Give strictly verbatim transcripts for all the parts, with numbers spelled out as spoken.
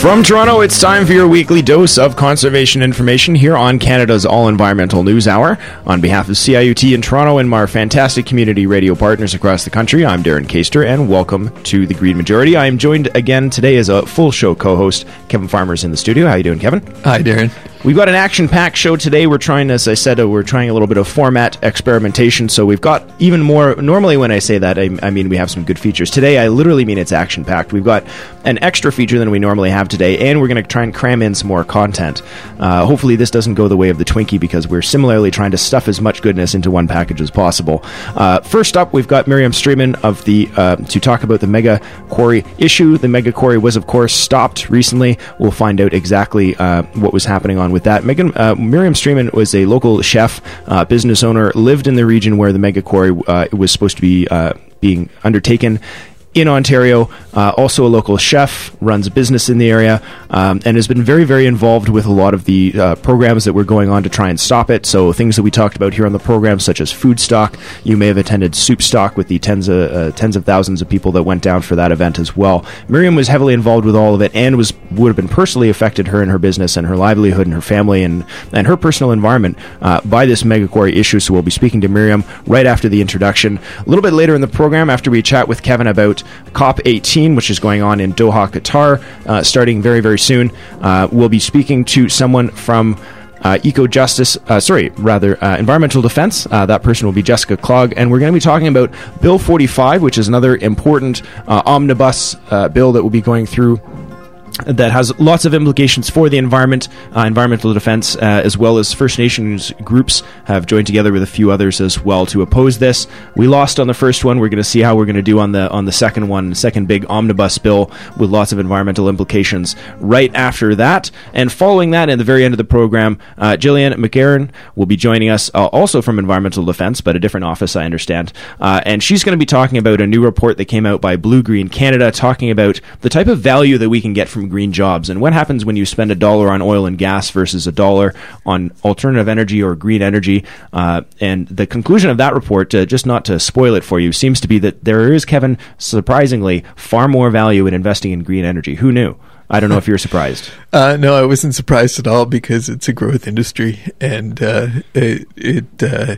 From Toronto, it's time for your weekly dose of conservation information here on Canada's All Environmental News Hour. On behalf of C I U T in Toronto and our fantastic community radio partners across the country, I'm Darren Keister, and welcome to The Green Majority. I am joined again today as a full show co-host. Kevin Farmer's in the studio. How you doing, Kevin? Hi, Darren. We've got an action-packed show today. We're trying, as I said, uh, we're trying a little bit of format experimentation, so we've got even more. Normally when I say that, I, I mean we have some good features. Today, I literally mean it's action-packed. We've got an extra feature than we normally have today, and we're going to try and cram in some more content. Uh, hopefully this doesn't go the way of the Twinkie, because we're similarly trying to stuff as much goodness into one package as possible. Uh, first up, we've got Miriam Streeman of the uh, to talk about the mega quarry issue. The mega quarry was, of course, stopped recently. We'll find out exactly uh, what was happening on with that. Megan, uh, Miriam Streeman was a local chef, uh, business owner, lived in the region where the mega quarry uh, was supposed to be uh, being undertaken in Ontario, uh, also a local chef, runs a business in the area, um, and has been very, very involved with a lot of the uh, programs that were going on to try and stop it. So things that we talked about here on the program, such as Food Stock. You may have attended Soup Stock with the tens of uh, tens of thousands of people that went down for that event as well. Miriam was heavily involved with all of it, and was would have been personally affected, her and her business and her livelihood and her family and, and her personal environment uh, by this mega quarry issue. So we'll be speaking to Miriam right after the introduction. A little bit later in the program, after we chat with Kevin about COP eighteen, which is going on in Doha, Qatar, uh, starting very, very soon. Uh, we'll be speaking to someone from uh, Eco Justice, uh, sorry, rather, uh, Environmental Defense. Uh, that person will be Jessica Clogg, and we're going to be talking about Bill forty-five, which is another important uh, omnibus uh, bill that will be going through that has lots of implications for the environment, uh, environmental defense, uh, as well as First Nations groups have joined together with a few others as well to oppose this. We lost on the first one. We're going to see how we're going to do on the on the second one, second big omnibus bill with lots of environmental implications right after that. And following that, at the very end of the program, uh, Gillian McGarren will be joining us, uh, also from Environmental Defense, but a different office, I understand. Uh, and she's going to be talking about a new report that came out by Blue Green Canada, talking about the type of value that we can get from green jobs and what happens when you spend a dollar on oil and gas versus a dollar on alternative energy or green energy. Uh, and the conclusion of that report, uh, just not to spoil it for you, seems to be that there is, Kevin, surprisingly, far more value in investing in green energy. Who knew? I don't know if you're surprised. Uh, no, I wasn't surprised at all, because it's a growth industry, and uh, it, it, uh,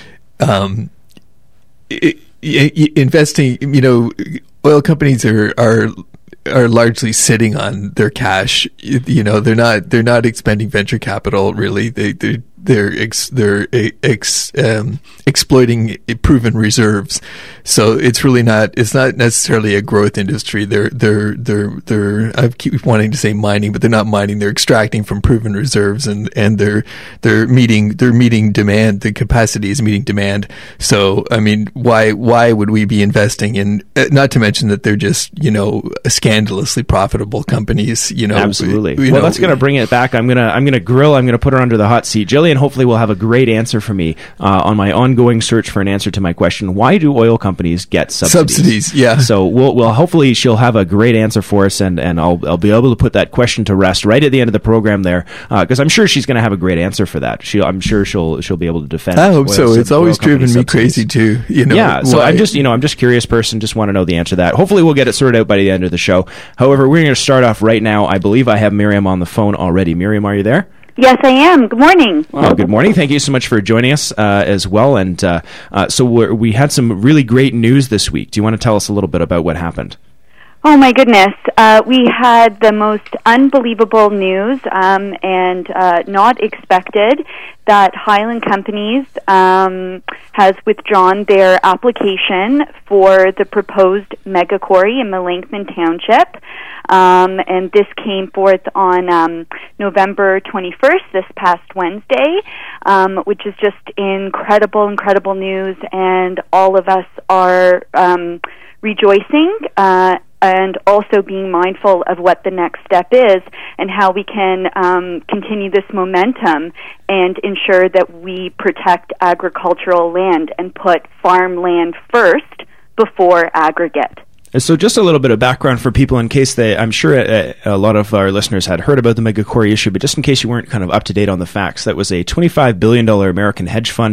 um, it, it, investing, you know, oil companies are, are are largely sitting on their cash. You know, they're not they're not expending venture capital really. They they they're ex, they're ex, um, exploiting proven reserves. So it's really not it's not necessarily a growth industry. They're they're they're they're I keep wanting to say mining, but they're not mining. They're extracting from proven reserves, and and they're they're meeting they're meeting demand. The capacity is meeting demand. So I mean, why why would we be investing in? Not to mention that they're just, you know, scandalously profitable companies. You know, absolutely. You well, know, that's going to bring it back. I'm gonna I'm gonna grill. I'm gonna put her under the hot seat. Jillian hopefully will have a great answer for me uh, on my ongoing search for an answer to my question: why do oil companies get subsidies? Subsidies, yeah. So we'll, we'll hopefully she'll have a great answer for us, and, and I'll I'll be able to put that question to rest right at the end of the program there, because uh, I'm sure she's going to have a great answer for that. She I'm sure she'll she'll be able to defend. I hope oil, so. It's always driven me subsidies. crazy too. You know. Yeah. So why? I'm just you know I'm just a curious person. Just want to know the answer to that. Hopefully we'll get it sorted out by the end of the show. However, we're going to start off right now. I believe I have Miriam on the phone already. Miriam, are you there? Yes, I am. Good morning. Oh, good morning. Thank you so much for joining us uh, as well. And uh, uh, so we're, we had some really great news this week. Do you want to tell us a little bit about what happened? Oh, my goodness. Uh, we had the most unbelievable news um, and uh, not expected that Highland Companies um, has withdrawn their application for the proposed mega quarry in Melancthon Township. Um, and this came forth on um, November twenty-first, this past Wednesday, um, which is just incredible, incredible news. And all of us are um, rejoicing uh, and also being mindful of what the next step is and how we can um, continue this momentum and ensure that we protect agricultural land and put farmland first before aggregate. So just a little bit of background for people in case they, I'm sure a, a lot of our listeners had heard about the mega quarry issue, but just in case you weren't kind of up to date on the facts, that was a twenty-five billion dollars American hedge fund,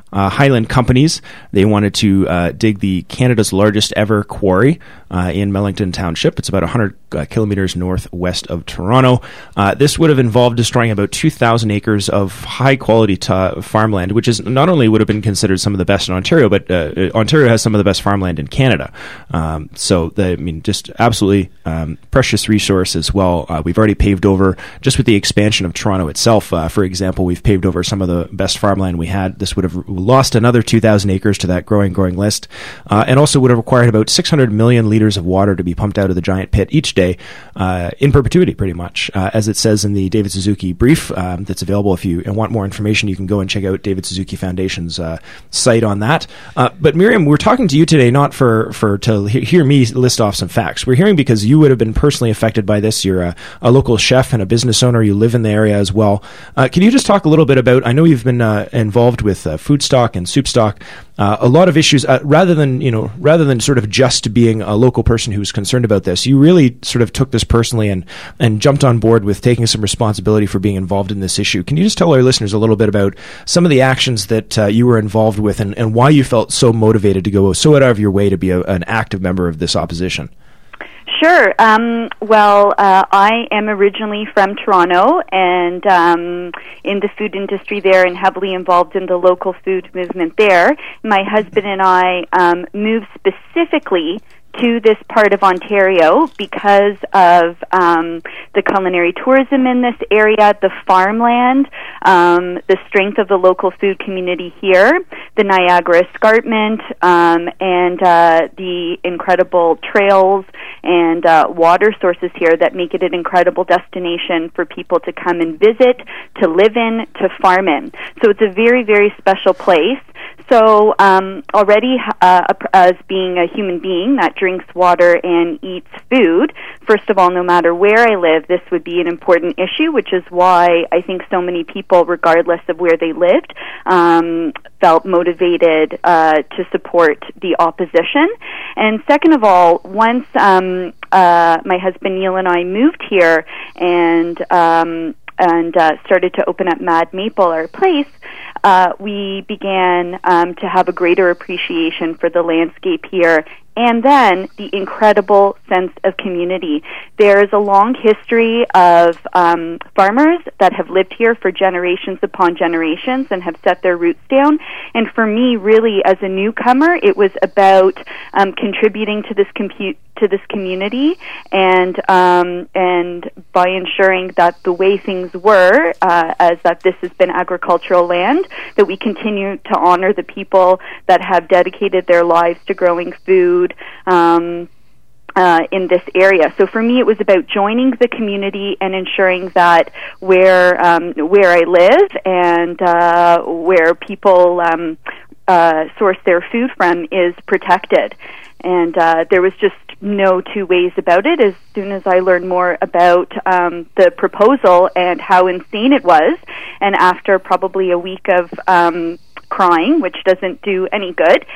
Uh, Highland Companies, they wanted to uh, dig the Canada's largest ever quarry uh, in Mellington Township. It's about one hundred uh, kilometers northwest of Toronto. Uh, this would have involved destroying about two thousand acres of high-quality ta- farmland, which is not only would have been considered some of the best in Ontario, but uh, Ontario has some of the best farmland in Canada. Um, so, the, I mean, just absolutely um, precious resource as well. Uh, we've already paved over, just with the expansion of Toronto itself, uh, for example, we've paved over some of the best farmland we had. This would have lost another two thousand acres to that growing, growing list, uh, and also would have required about six hundred million liters of water to be pumped out of the giant pit each day, uh, in perpetuity, pretty much. Uh, as it says in the David Suzuki brief um, that's available. If you want more information, you can go and check out David Suzuki Foundation's uh, site on that. Uh, but Miriam, we're talking to you today not for, for to he- hear me list off some facts. We're hearing because you would have been personally affected by this. You're a, a local chef and a business owner. You live in the area as well. Uh, can you just talk a little bit about, I know you've been uh, involved with uh, food stock and soup stock, uh, a lot of issues, uh, rather than, you know, rather than sort of just being a local person who's concerned about this, you really sort of took this personally and, and jumped on board with taking some responsibility for being involved in this issue. Can you just tell our listeners a little bit about some of the actions that uh, you were involved with and, and why you felt so motivated to go so out of your way to be a, an active member of this opposition? Sure. Um, well, uh, I am originally from Toronto and um, in the food industry there and heavily involved in the local food movement there. My husband and I um, moved specifically to this part of Ontario because of um, the culinary tourism in this area, the farmland, um, the strength of the local food community here, the Niagara Escarpment, um, and uh, the incredible trails and uh, water sources here that make it an incredible destination for people to come and visit, to live in, to farm in. So it's a very, very special place. So um, already uh, as being a human being that drinks water and eats food, first of all, no matter where I live, this would be an important issue, which is why I think so many people, regardless of where they lived, um, felt motivated uh, to support the opposition. And second of all, once um, uh, my husband Neil and I moved here and um, and uh, started to open up Mad Maple, our place, Uh, we began um, to have a greater appreciation for the landscape here, and then the incredible sense of community. There is a long history of um, farmers that have lived here for generations upon generations and have set their roots down. And for me, really, as a newcomer, it was about um, contributing to this compute to this community, and um, and by ensuring that the way things were, uh, as that this has been agricultural land, that we continue to honor the people that have dedicated their lives to growing food um, uh, in this area. So for me, it was about joining the community and ensuring that where um, where I live and uh, where people um, uh, source their food from is protected. And uh, there was just no two ways about it. As soon as I learned more about um, the proposal and how insane it was, and after probably a week of um, crying, which doesn't do any good,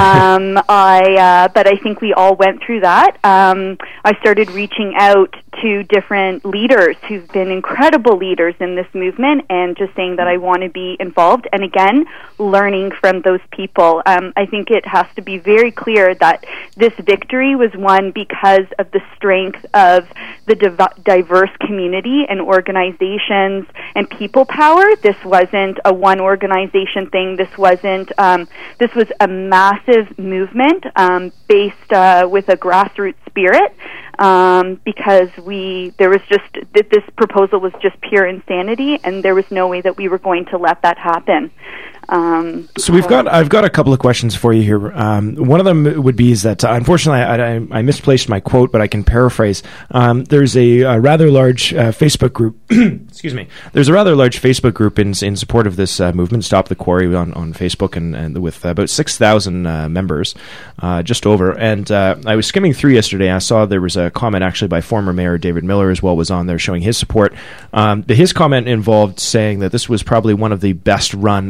um, I uh, but I think we all went through that. Um, I started reaching out to different leaders who've been incredible leaders in this movement and just saying that I want to be involved, and again, learning from those people. Um, I think it has to be very clear that this victory was won because of the strength of the div- diverse community and organizations and people power. This wasn't a one organization thing. This wasn't, um, this was a massive movement um, based uh, with a grassroots spirit. Um, because we, there was just, th- this proposal was just pure insanity, and there was no way that we were going to let that happen. Um, so we've got, I've got a couple of questions for you here. Um, one of them would be is that, uh, unfortunately, I, I, I misplaced my quote, but I can paraphrase. Um, there's a, a rather large uh, Facebook group, excuse me, there's a rather large Facebook group in in support of this uh, movement, Stop the Quarry, on, on Facebook, and, and with about six thousand uh, members, uh, just over. And uh, I was skimming through yesterday, I saw there was a comment actually by former Mayor David Miller as well, was on there showing his support. Um, his comment involved saying that this was probably one of the best run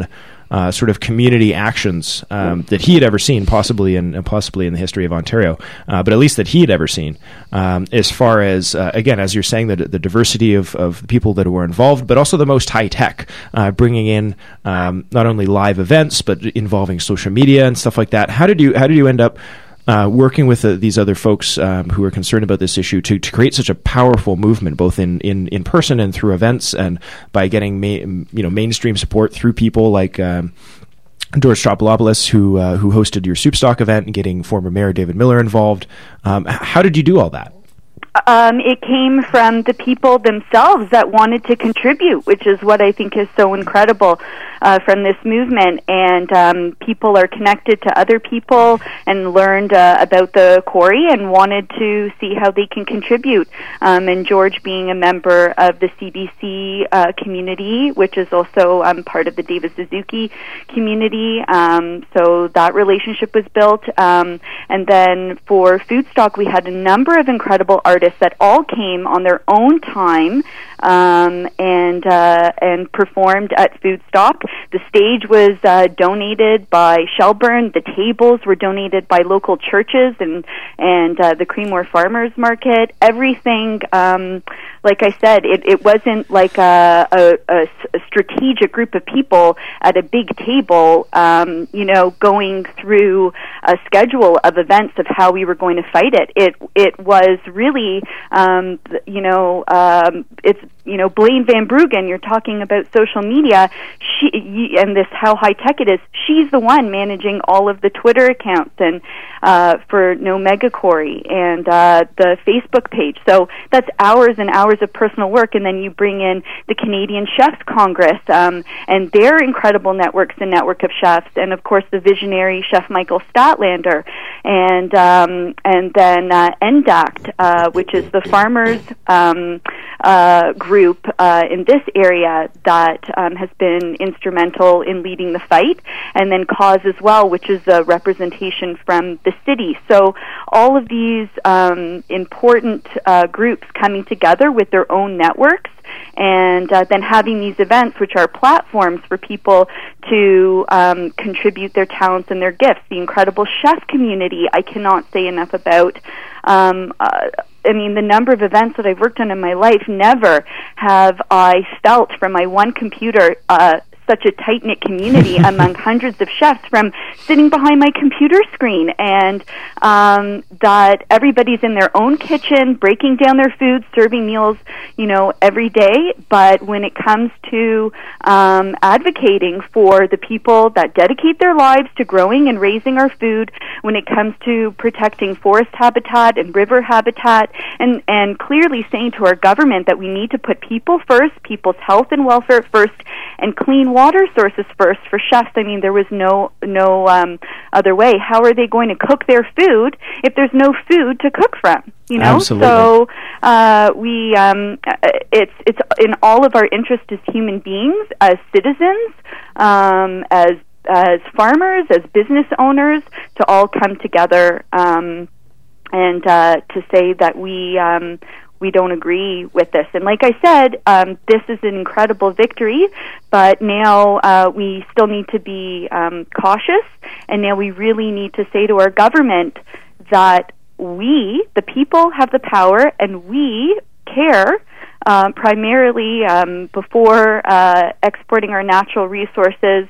uh, sort of community actions um, that he had ever seen, possibly in possibly in the history of Ontario, uh, but at least that he had ever seen. Um, as far as uh, again, as you're saying, the, the diversity of, of the people that were involved, but also the most high tech, uh, bringing in um, not only live events but involving social media and stuff like that. How did you how did you end up Uh, working with uh, these other folks um, who are concerned about this issue to, to create such a powerful movement, both in, in, in person and through events, and by getting ma- you know mainstream support through people like um, George Stropolopoulos, who uh, who hosted your Soupstock event, and getting former Mayor David Miller involved. Um, how did you do all that? Um, it came from the people themselves that wanted to contribute, which is what I think is so incredible uh, from this movement. And um, people are connected to other people and learned uh, about the quarry and wanted to see how they can contribute. Um, and George being a member of the C B C uh, community, which is also um, part of the David Suzuki community. Um, so that relationship was built. Um, and then for Foodstock, we had a number of incredible artists that all came on their own time um, and uh, and performed at Foodstock. The stage was uh, donated by Shelburne. The tables were donated by local churches and and uh, the Creemore Farmers Market. Everything, um, like I said, it, it wasn't like a, a, a strategic group of people at a big table, um, you know, going through a schedule of events of how we were going to fight it. It it was really, um, you know, um, it's you know, Blaine Van Bruggen. You're talking about social media, she and this how high tech it is. She's the one managing all of the Twitter accounts and uh, for No Mega Quarry and uh, the Facebook page. So that's hours and hours of personal work. And then you bring in the Canadian Chefs Congress um, and their incredible networks and network of chefs, and of course the visionary Chef Michael Statlander, and um, and then uh, N D A C T, uh, which is the farmers um, uh, group uh, in this area that um, has been instrumental in leading the fight, and then Cause as well, which is a representation from the city. So all of these um, important uh, groups coming together with their own networks, and uh, then having these events, which are platforms for people to um, contribute their talents and their gifts. The incredible chef community, I cannot say enough about. Um, uh, I mean, the number of events that I've worked on in my life, never have I felt from my one computer uh, such a tight-knit community among hundreds of chefs from sitting behind my computer screen, and um, that everybody's in their own kitchen, breaking down their food, serving meals, you know, every day. But when it comes to um, advocating for the people that dedicate their lives to growing and raising our food, when it comes to protecting forest habitat and river habitat, and, and clearly saying to our government that we need to put people first, people's health and welfare first, and clean water sources first for chefs. I mean, there was no no um, other way. How are they going to cook their food if there's no food to cook from? You know, Absolutely. so uh, we um, it's it's in all of our interest as human beings, as citizens, um, as as farmers, as business owners, to all come together um, and uh, to say that we. Um, we don't agree with this. And like I said, um, this is an incredible victory, but now uh, we still need to be um, cautious, and now we really need to say to our government that we, the people, have the power, and we care uh, primarily um, before uh, exporting our natural resources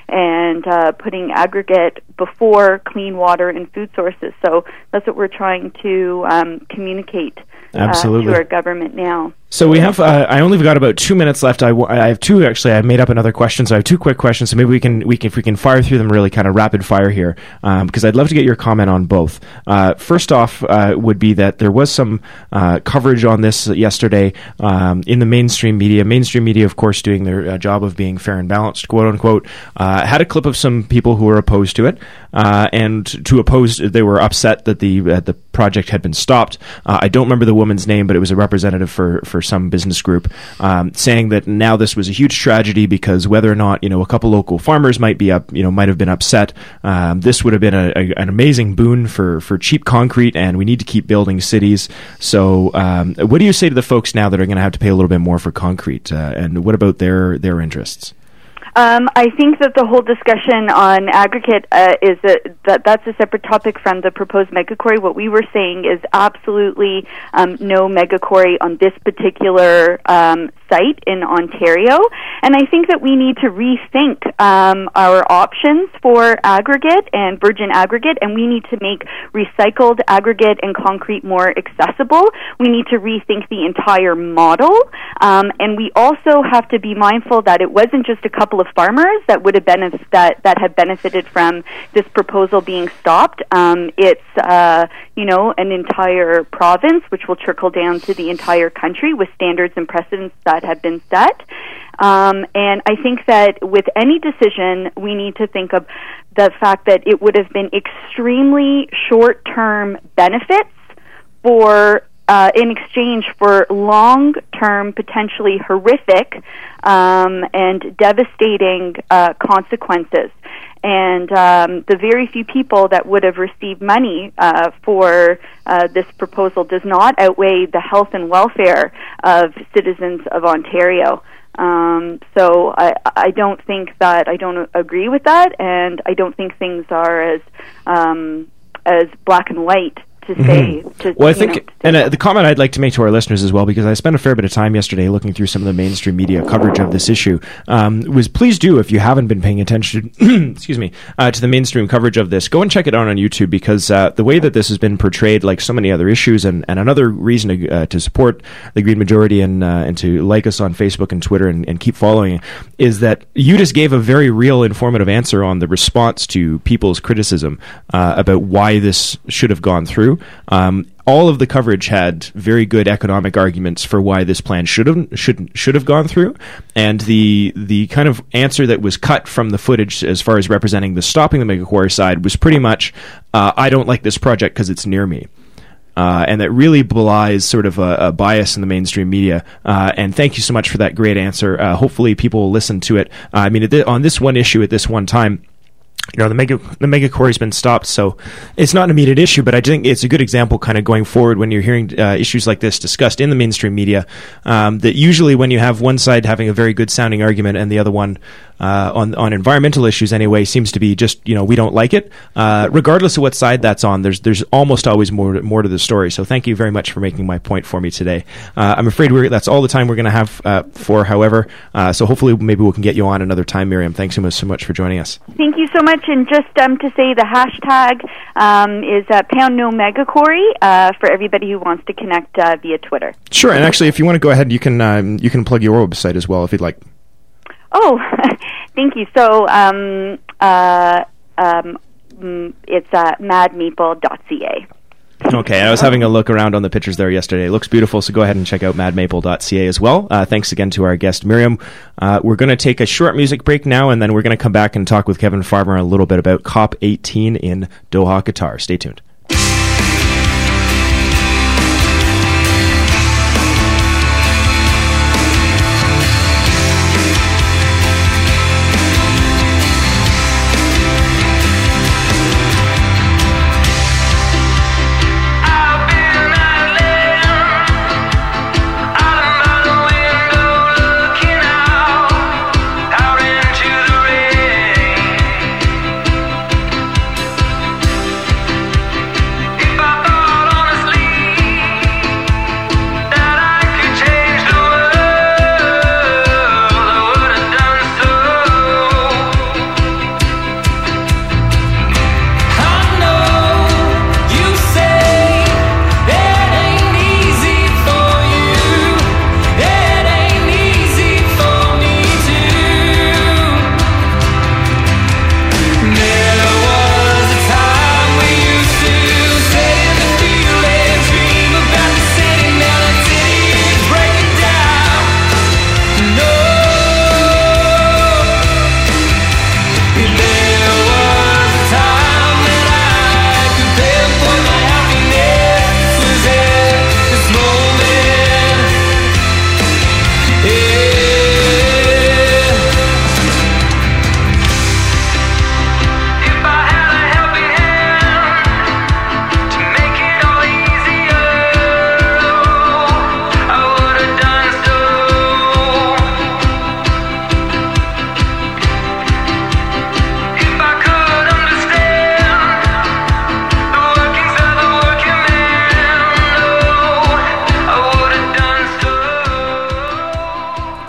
and uh, putting aggregate before clean water and food sources. So that's what we're trying to um, communicate Absolutely. Uh, to our government now. So we have, uh, I only got about two minutes left. I, w- I have two, actually, I made up another question, so I have two quick questions, so maybe we can, we can if we can fire through them really kind of rapid fire here, um, because I'd love to get your comment on both. Uh, first off uh, would be that there was some uh, coverage on this yesterday um, in the mainstream media. Mainstream media, of course, doing their uh, job of being fair and balanced, quote unquote, uh, had a clip of some people who were opposed to it, uh, and to oppose, they were upset that the uh, the project had been stopped. Uh, I don't remember the woman's name, but it was a representative for, for some business group, um, saying that now this was a huge tragedy because whether or not, you know, a couple local farmers might be up, you know, might have been upset. Um, this would have been a, a, an amazing boon for, for cheap concrete, and we need to keep building cities. So, um, what do you say to the folks now that are going to have to pay a little bit more for concrete? Uh, and what about their, their interests? Um, I think that the whole discussion on aggregate uh, is a, that that's a separate topic from the proposed megaquarry. What we were saying is absolutely um, no megaquarry on this particular um, site in Ontario, and I think that we need to rethink um, our options for aggregate and virgin aggregate, and we need to make recycled aggregate and concrete more accessible. We need to rethink the entire model, um, and we also have to be mindful that it wasn't just a couple of farmers that would have benef- that that have benefited from this proposal being stopped. Um, it's uh, you know an entire province, which will trickle down to the entire country with standards and precedents that have been set. Um, and I think that with any decision, we need to think of the fact that it would have been extremely short-term benefits for. Uh, in exchange for long-term, potentially horrific um, and devastating uh, consequences. And um, the very few people that would have received money uh, for uh, this proposal does not outweigh the health and welfare of citizens of Ontario. Um, so I, I don't think that, I don't agree with that, and I don't think things are as um, as black and white to say. Mm-hmm. to, well, I think, know, and uh, the comment I'd like to make to our listeners as well, because I spent a fair bit of time yesterday looking through some of the mainstream media coverage of this issue, um, was please do, if you haven't been paying attention, excuse me, uh, to the mainstream coverage of this, go and check it out on YouTube, because uh, the way that this has been portrayed, like so many other issues, and, and another reason to, uh, to support the Green Majority and uh, and to like us on Facebook and Twitter and, and keep following, is that you just gave a very real, informative answer on the response to people's criticism uh, about why this should have gone through. Um, all of the coverage had very good economic arguments for why this plan should have should should have gone through, and the the kind of answer that was cut from the footage as far as representing the stopping the megaquarry side was pretty much, uh, I don't like this project because it's near me. Uh, and that really belies sort of a, a bias in the mainstream media. Uh, and thank you so much for that great answer. Uh, hopefully people will listen to it. Uh, I mean, at the, on this one issue at this one time, you know, the mega the megaquarry's been stopped, so it's not an immediate issue, but I think it's a good example kind of going forward when you're hearing uh, issues like this discussed in the mainstream media, um, that usually when you have one side having a very good sounding argument and the other one uh, on on environmental issues anyway seems to be just, you know, we don't like it, uh, regardless of what side that's on, there's there's almost always more more to the story. So thank you very much for making my point for me today. Uh, I'm afraid we're, that's all the time we're going to have uh, for, however, uh, so hopefully maybe we can get you on another time, Miriam. Thanks so much, so much for joining us. Thank you so much. And just um, to say the hashtag um, is uh, pound no megaquarry uh, for everybody who wants to connect uh, via Twitter. Sure, and actually, if you want to go ahead, you can um, you can plug your website as well if you'd like. Oh, thank you. So um, uh, um, it's uh, mad maple dot c a. Okay, I was having a look around on the pictures there yesterday. It looks beautiful, so go ahead and check out mad maple dot c a as well. Uh, thanks again to our guest, Miriam. Uh, we're going to take a short music break now, and then we're going to come back and talk with Kevin Farmer a little bit about COP eighteen in Doha, Qatar. Stay tuned.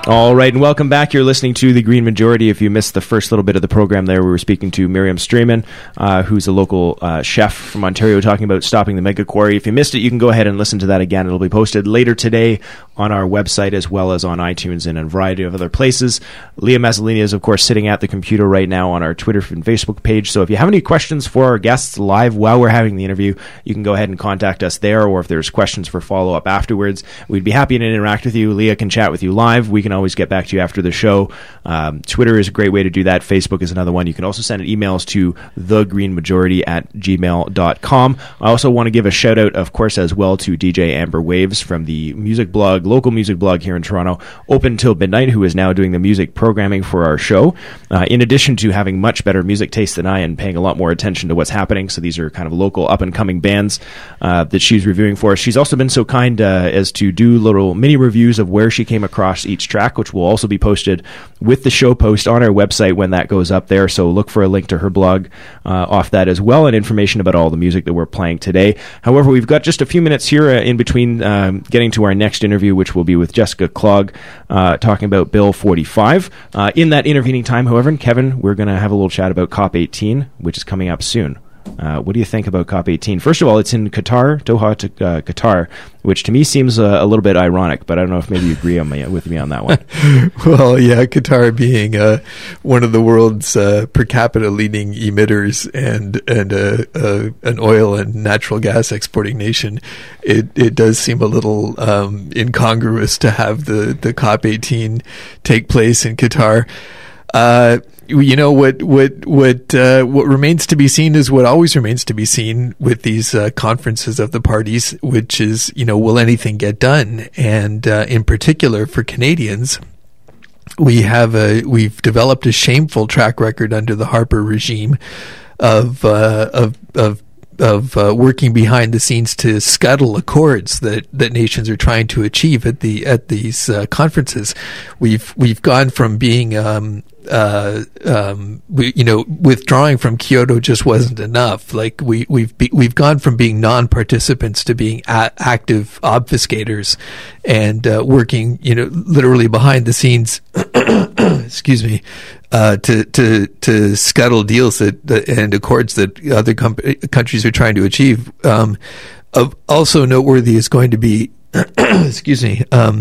All right, and welcome back. You're listening to The Green Majority. If you missed the first little bit of the program there, we were speaking to Miriam Strayman, uh, who's a local uh, chef from Ontario, talking about stopping the mega quarry. If you missed it, you can go ahead and listen to that again. It'll be posted later today on our website as well as on iTunes and a variety of other places. Leah Mazzolini is, of course, sitting at the computer right now on our Twitter and Facebook page. So if you have any questions for our guests live while we're having the interview, you can go ahead and contact us there, or if there's questions for follow-up afterwards, we'd be happy to interact with you. Leah can chat with you live. We can always get back to you after the show. Um, Twitter is a great way to do that. Facebook is another one. You can also send emails to thegreenmajority at gmail dot com. I also want to give a shout out, of course, as well to D J Amber Waves from the music blog, local music blog here in Toronto, Open Till Midnight, who is now doing the music programming for our show. Uh, in addition to having much better music taste than I and paying a lot more attention to what's happening. So these are kind of local up and coming bands uh, that she's reviewing for us. She's also been so kind uh, as to do little mini reviews of where she came across each track, which will also be posted with the show post on our website when that goes up there. So look for a link to her blog uh, off that as well, and information about all the music that we're playing today. However, we've got just a few minutes here uh, in between um, getting to our next interview, which will be with Jessica Clogg, uh, talking about Bill forty-five. Uh, in that intervening time, however, Kevin, we're going to have a little chat about COP eighteen, which is coming up soon. Uh, what do you think about COP eighteen? First of all, it's in Qatar, Doha, to, uh, Qatar, which to me seems uh, a little bit ironic, but I don't know if maybe you agree on me, with me on that one. Well, yeah, Qatar being uh, one of the world's uh, per capita leading emitters and and uh, uh, an oil and natural gas exporting nation, it, it does seem a little um, incongruous to have the, the COP eighteen take place in Qatar. Uh, You know, what what what uh, what remains to be seen is what always remains to be seen with these uh, conferences of the parties, which is, you know, will anything get done? And uh, in particular for Canadians, we have a we've developed a shameful track record under the Harper regime of uh, of of of uh, working behind the scenes to scuttle accords that, that nations are trying to achieve at the at these uh, conferences. We've we've gone from being um, uh, um, we, you know, withdrawing from Kyoto just wasn't enough. Like we we've be, we've gone from being non-participants to being a- active obfuscators and uh, working, you know, literally behind the scenes. excuse me. Uh, to to to scuttle deals that, that and accords that other com- countries are trying to achieve. Um, of also noteworthy is going to be, excuse me, um,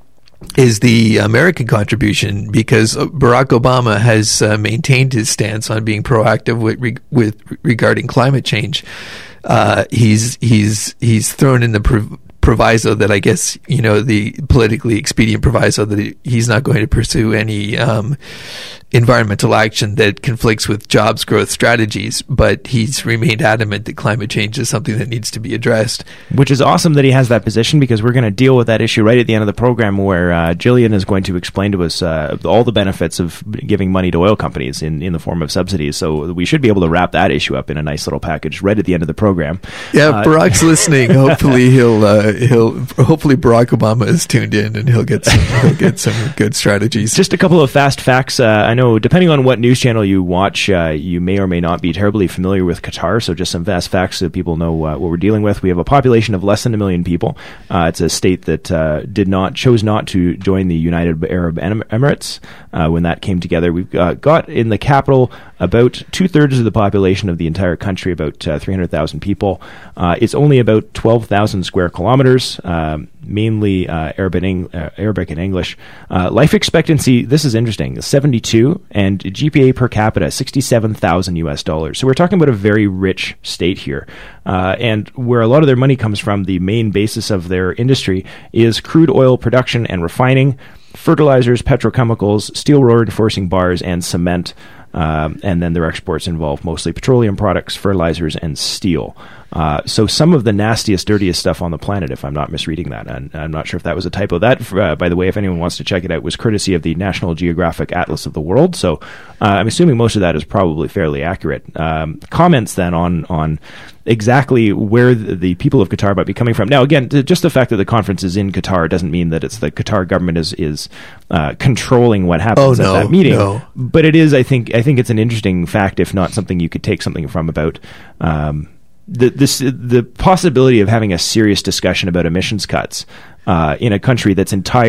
is the American contribution, because Barack Obama has uh, maintained his stance on being proactive with, re- with regarding climate change. Uh, he's he's he's thrown in the prov- proviso that I guess, you know, the politically expedient proviso that he, he's not going to pursue any um, environmental action that conflicts with jobs growth strategies, but he's remained adamant that climate change is something that needs to be addressed. Which is awesome that he has that position, because we're going to deal with that issue right at the end of the program, where uh, Jillian is going to explain to us uh, all the benefits of giving money to oil companies in, in the form of subsidies. So we should be able to wrap that issue up in a nice little package right at the end of the program. Yeah, uh, Barack's listening. Hopefully he'll uh, he'll hopefully Barack Obama is tuned in and he'll get some he'll get some good strategies. Just a couple of fast facts. Uh, I know depending on what news channel you watch, uh, you may or may not be terribly familiar with Qatar. So just some fast facts so people know uh, what we're dealing with. We have a population of less than a million people. Uh, it's a state that uh, did not chose not to join the United Arab Emirates uh, when that came together. We've uh, got in the capital about two thirds of the population of the entire country, about uh, three hundred thousand people. Uh, it's only about twelve thousand square kilometers, um, mainly uh, Arabic, Eng- uh, Arabic and English. Uh, life expectancy, this is interesting, seventy-two, and G P A per capita, sixty-seven thousand U S dollars. So we're talking about a very rich state here. Uh, and where a lot of their money comes from, the main basis of their industry is crude oil production and refining, fertilizers, petrochemicals, steel reinforcing bars, and cement. Um, and then their exports involve mostly petroleum products, fertilizers, and steel. Uh, so some of the nastiest, dirtiest stuff on the planet, if I'm not misreading that. And I'm not sure if that was a typo. That, uh, by the way, if anyone wants to check it out, was courtesy of the National Geographic Atlas of the World. So uh, I'm assuming most of that is probably fairly accurate. Um, comments then on on exactly where the, the people of Qatar might be coming from. Now, again, just the fact that the conference is in Qatar doesn't mean that it's the Qatar government is is uh, controlling what happens oh, no, at that meeting. No. But it is, I think, I think it's an interesting fact, if not something you could take something from about. Um, The, this, the possibility of having a serious discussion about emissions cuts uh, in a country that's entire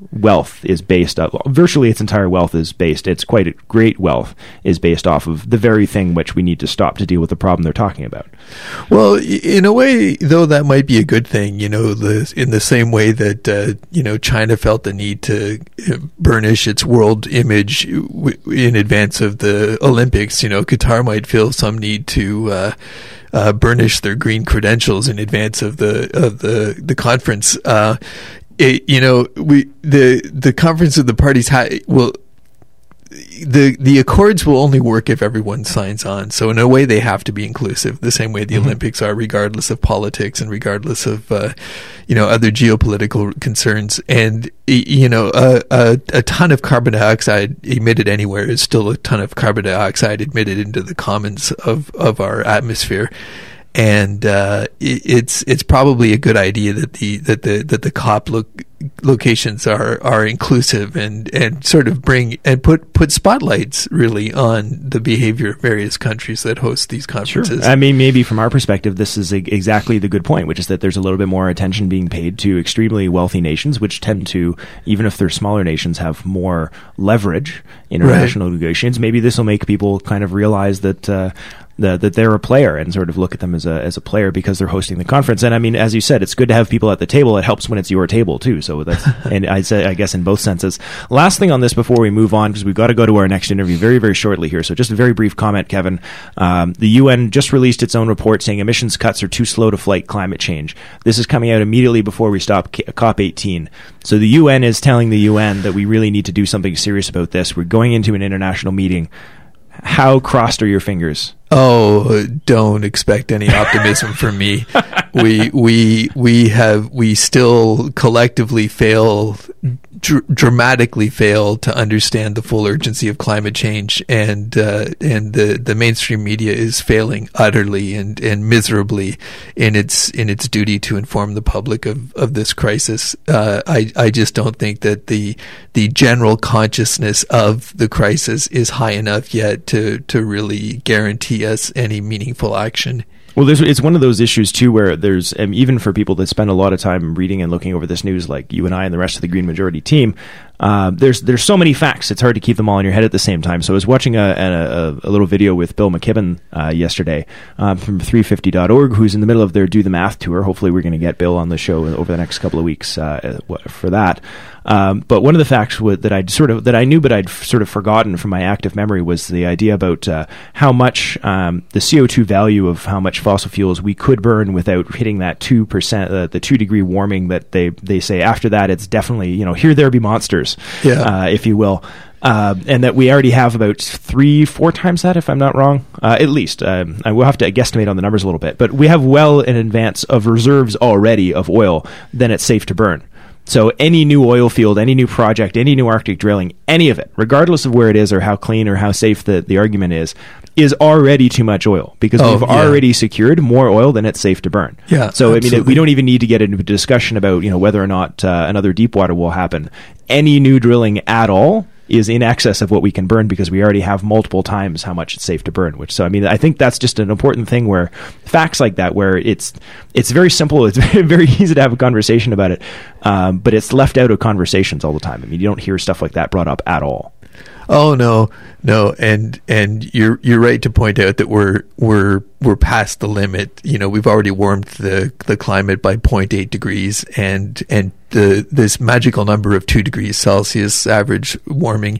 wealth is based on, virtually its entire wealth is based, its quite a great wealth is based off of the very thing which we need to stop to deal with the problem they're talking about. Well, in a way, though, that might be a good thing, you know, the, in the same way that, uh, you know, China felt the need to burnish its world image w- in advance of the Olympics, you know, Qatar might feel some need to, uh, uh, burnish their green credentials in advance of the, of the, the conference. Uh, It, you know, we the the conference of the parties ha- will the the accords will only work if everyone signs on. So in a way, they have to be inclusive, the same way the mm-hmm. Olympics are, regardless of politics and regardless of uh, you know other geopolitical concerns. And you know, a, a a ton of carbon dioxide emitted anywhere is still a ton of carbon dioxide emitted into the commons of of our atmosphere. And uh, it, it's it's probably a good idea that the that the that the COP lo- locations are, are inclusive and, and sort of bring and put, put spotlights really on the behavior of various countries that host these conferences. Sure. I mean, maybe from our perspective, this is a, exactly the good point, which is that there's a little bit more attention being paid to extremely wealthy nations, which tend to, even if they're smaller nations, have more leverage in international right. negotiations. Maybe this will make people kind of realize that. Uh, The, that they're a player and sort of look at them as a as a player because they're hosting the conference. And I mean, as you said, it's good to have people at the table. It helps when it's your table too. So that's, and I say, I guess in both senses. Last thing on this before we move on, because we've got to go to our next interview very, very shortly here. So just a very brief comment, Kevin. Um, the U N just released its own report saying emissions cuts are too slow to fight climate change. This is coming out immediately before we stop COP eighteen. So the U N is telling the U N that we really need to do something serious about this. We're going into an international meeting. How crossed are your fingers? Oh, don't expect any optimism from me. We we we have we still collectively fail, dr- dramatically fail to understand the full urgency of climate change, and uh, and the, the mainstream media is failing utterly and, and miserably in its in its duty to inform the public of, of this crisis. Uh, I I just don't think that the the general consciousness of the crisis is high enough yet to to really guarantee us any meaningful action. Well, there's, it's one of those issues, too, where there's, um, even for people that spend a lot of time reading and looking over this news, like you and I and the rest of the Green Majority team, uh, there's there's so many facts, it's hard to keep them all in your head at the same time. So I was watching a, a, a little video with Bill McKibben uh, yesterday um, from three fifty dot org, who's in the middle of their Do the Math tour. Hopefully we're going to get Bill on the show over the next couple of weeks uh, for that. Um, but one of the facts w- that I'd sort of that I knew but I'd f- sort of forgotten from my active memory was the idea about uh, how much um, the C O two value of how much fossil fuels we could burn without hitting that two percent, uh, the two degree warming that they they say. After that, it's definitely, you know, here there be monsters, yeah. uh, if you will. Uh, and that we already have about three, four times that, if I'm not wrong, uh, at least. Um, I will have to guesstimate on the numbers a little bit, but we have well in advance of reserves already of oil than it's safe to burn. So any new oil field, any new project, any new Arctic drilling, any of it, regardless of where it is or how clean or how safe the, the argument is, is already too much oil because oh, we've yeah. already secured more oil than it's safe to burn. Yeah, so absolutely. I mean, we don't even need to get into a discussion about, you know, whether or not uh, another deep water will happen. Any new drilling at all is in excess of what we can burn because we already have multiple times how much it's safe to burn. Which, so I mean, I think that's just an important thing where facts like that, where it's it's very simple, it's very, very easy to have a conversation about it, um, but it's left out of conversations all the time. I mean, you don't hear stuff like that brought up at all. Oh no, no, and and you're you're right to point out that we're we're we're past the limit. You know, we've already warmed the the climate by zero point eight degrees, and and the this magical number of two degrees Celsius average warming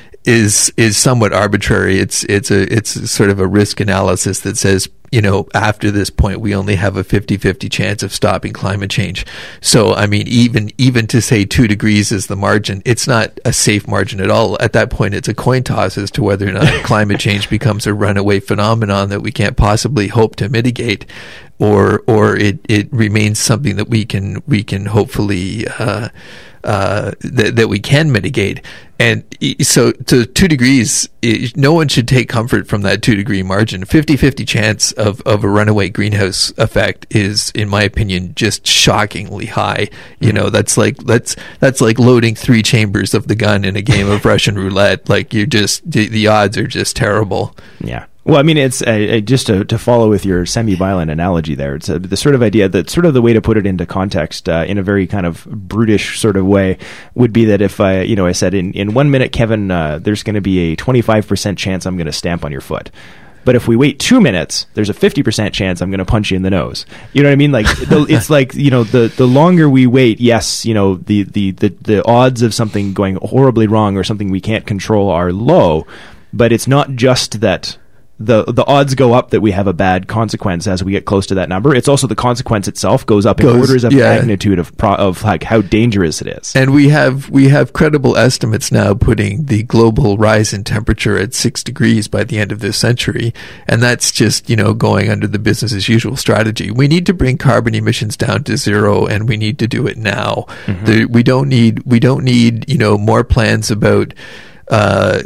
is is somewhat arbitrary. It's it's a it's sort of a risk analysis that says, you know, after this point, we only have a fifty-fifty chance of stopping climate change. So, I mean, even even to say two degrees is the margin, it's not a safe margin at all. At that point, it's a coin toss as to whether or not climate change becomes a runaway phenomenon that we can't possibly hope to mitigate, or or it, it remains something that we can we can hopefully uh, uh, that that we can mitigate. And so to two degrees, it, no one should take comfort from that two degree margin. fifty-fifty chance of, of a runaway greenhouse effect is, in my opinion, just shockingly high. You know, that's like, that's, that's like loading three chambers of the gun in a game of Russian roulette. Like, you're just, the, the odds are just terrible. Yeah. Well, I mean, it's uh, just to, to follow with your semi-violent analogy there. It's a, the sort of idea that sort of the way to put it into context uh, in a very kind of brutish sort of way would be that if I, you know, I said in, in one minute, Kevin, uh, there's going to be a twenty-five percent chance I'm going to stamp on your foot. But if we wait two minutes, there's a fifty percent chance I'm going to punch you in the nose. You know what I mean? Like the, it's like, you know, the, the longer we wait, yes, you know, the, the, the, the odds of something going horribly wrong or something we can't control are low. But it's not just that the the odds go up that we have a bad consequence as we get close to that number. It's also the consequence itself goes up goes, in orders of yeah. magnitude of pro, of like how dangerous it is. And we have we have credible estimates now putting the global rise in temperature at six degrees by the end of this century, and that's just, you know, going under the business as usual strategy. We need to bring carbon emissions down to zero, and we need to do it now. Mm-hmm. The, we don't need we don't need you know more plans about uh,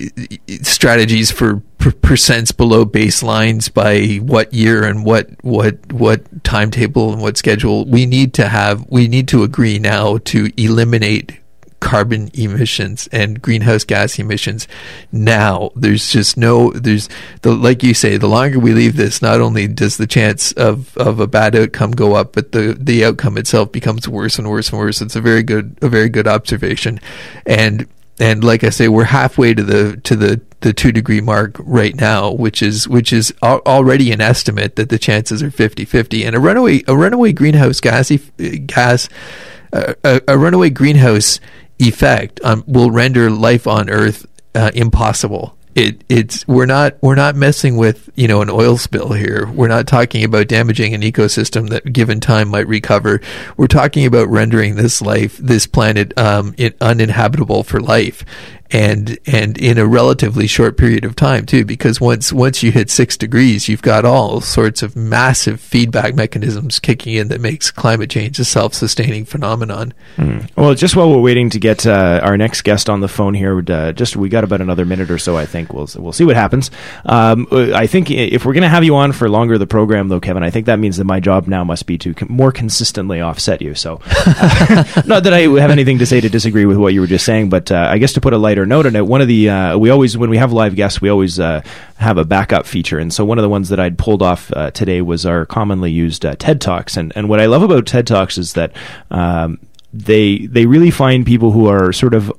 strategies for per- percents below baselines by what year and what, what, what timetable and what schedule. We need to have, we need to agree now to eliminate carbon emissions and greenhouse gas emissions now. There's just no, there's the, like you say, the longer we leave this, not only does the chance of, of a bad outcome go up, but the, the outcome itself becomes worse and worse and worse. It's a very good, a very good observation. And, And like I say, we're halfway to the to the, the two degree mark right now, which is which is al- already an estimate that the chances are fifty-fifty. And a runaway a runaway greenhouse gas e- gas uh, a, a runaway greenhouse effect um, will render life on Earth uh, impossible. It it's we're not we're not messing with, you know, an oil spill here. We're not talking about damaging an ecosystem that given time might recover. We're talking about rendering this life, this planet, um, it, uninhabitable for life, and and in a relatively short period of time too. Because once once you hit six degrees, you've got all sorts of massive feedback mechanisms kicking in that makes climate change a self-sustaining phenomenon. Mm. Well, just while we're waiting to get uh, our next guest on the phone here, uh, just we got about another minute or so. I think we'll we'll see what happens. Um, I think if we're going to have you on for longer the program, though, Kevin, I think that means that my job now must be to com- more consistently offset you. So, uh, not that I have anything to say to disagree with what you were just saying, but uh, I guess to put a lighter note on it, one of the uh, we always when we have live guests, we always uh, have a backup feature, and so one of the ones that I'd pulled off uh, today was our commonly used uh, TED Talks, and and what I love about TED Talks is that um, they they really find people who are sort of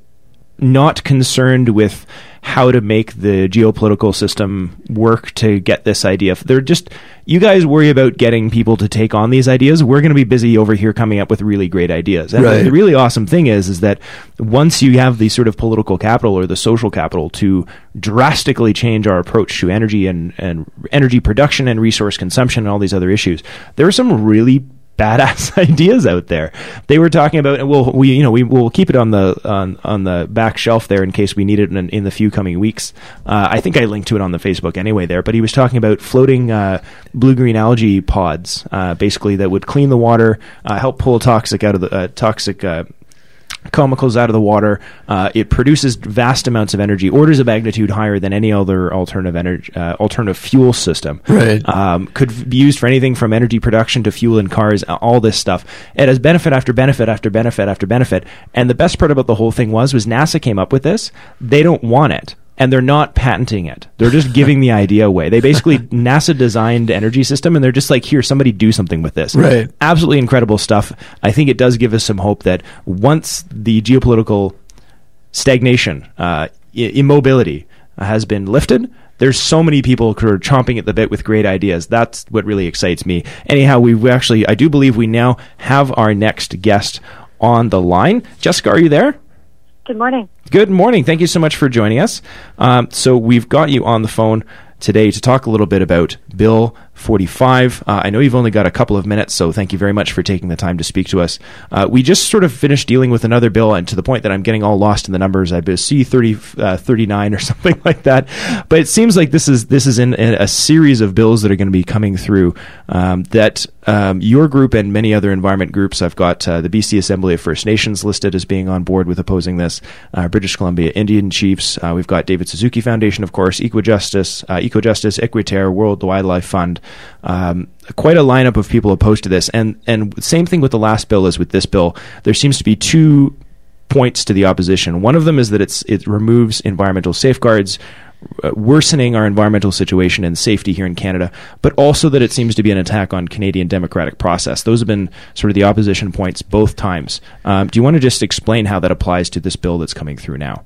not concerned with how to make the geopolitical system work to get this idea. They're just, you guys worry about getting people to take on these ideas. We're going to be busy over here coming up with really great ideas. And right. the really awesome thing is, is that once you have the sort of political capital or the social capital to drastically change our approach to energy and, and energy production and resource consumption and all these other issues, there are some really badass ideas out there. They were talking about, and we'll we you know we will keep it on the on on the back shelf there in case we need it in, in the few coming weeks. Uh, I think I linked to it on the Facebook anyway there. But he was talking about floating uh, blue green algae pods, uh, basically that would clean the water, uh, help pull toxic out of the uh, toxic. Uh, chemicals out of the water. Uh, it produces vast amounts of energy, orders of magnitude higher than any other alternative energy, uh, alternative fuel system. Right. Um, could be used for anything from energy production to fuel in cars, all this stuff. It has benefit after benefit after benefit after benefit. And the best part about the whole thing was, was NASA came up with this. They don't want it. And they're not patenting it. They're just giving the idea away. They basically, NASA designed energy system, and they're just like, here, somebody do something with this. Right. Absolutely incredible stuff. I think it does give us some hope that once the geopolitical stagnation, uh, I- immobility uh, has been lifted, there's so many people who are chomping at the bit with great ideas. That's what really excites me. Anyhow, we actually, I do believe we now have our next guest on the line. Jessica, are you there? Good morning. Good morning. Thank you so much for joining us. Um, so we've got you on the phone today to talk a little bit about Bill forty-five. Uh, I know you've only got a couple of minutes, so thank you very much for taking the time to speak to us. Uh, we just sort of finished dealing with another bill, and to the point that I'm getting all lost in the numbers. I see thirty, uh, thirty-nine or something like that. But it seems like this is this is in, in a series of bills that are going to be coming through um, that um, your group and many other environment groups, I've got uh, the B C Assembly of First Nations listed as being on board with opposing this, uh, British Columbia Indian Chiefs, uh, we've got David Suzuki Foundation, of course, EcoJustice, uh, EcoJustice, Equiterre, World Wildlife Fund, Um, quite a lineup of people opposed to this. And and same thing with the last bill as with this bill. There seems to be two points to the opposition. One of them is that it's it removes environmental safeguards uh, worsening our environmental situation and safety here in Canada, but also that it seems to be an attack on Canadian democratic process. Those have been sort of the opposition points both times. Um, do you want to just explain how that applies to this bill that's coming through now?